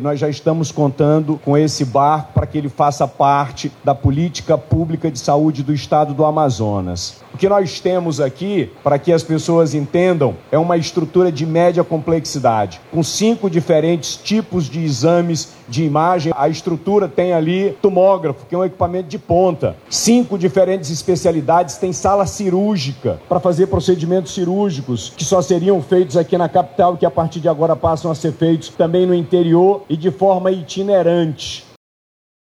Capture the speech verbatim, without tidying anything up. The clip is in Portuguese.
nós já estamos contando com esse barco para que ele faça parte da política pública de saúde do estado do Amazonas. O que nós temos aqui, para que as pessoas entendam, é uma estrutura de média complexidade, com cinco diferentes tipos de exames de imagem. A estrutura tem ali tomógrafo, que é um equipamento de ponta. Cinco diferentes especialidades, tem sala cirúrgica para fazer procedimentos cirúrgicos que só seriam feitos aqui na capital, que a partir de agora passam a ser feitos também no interior e de forma itinerante.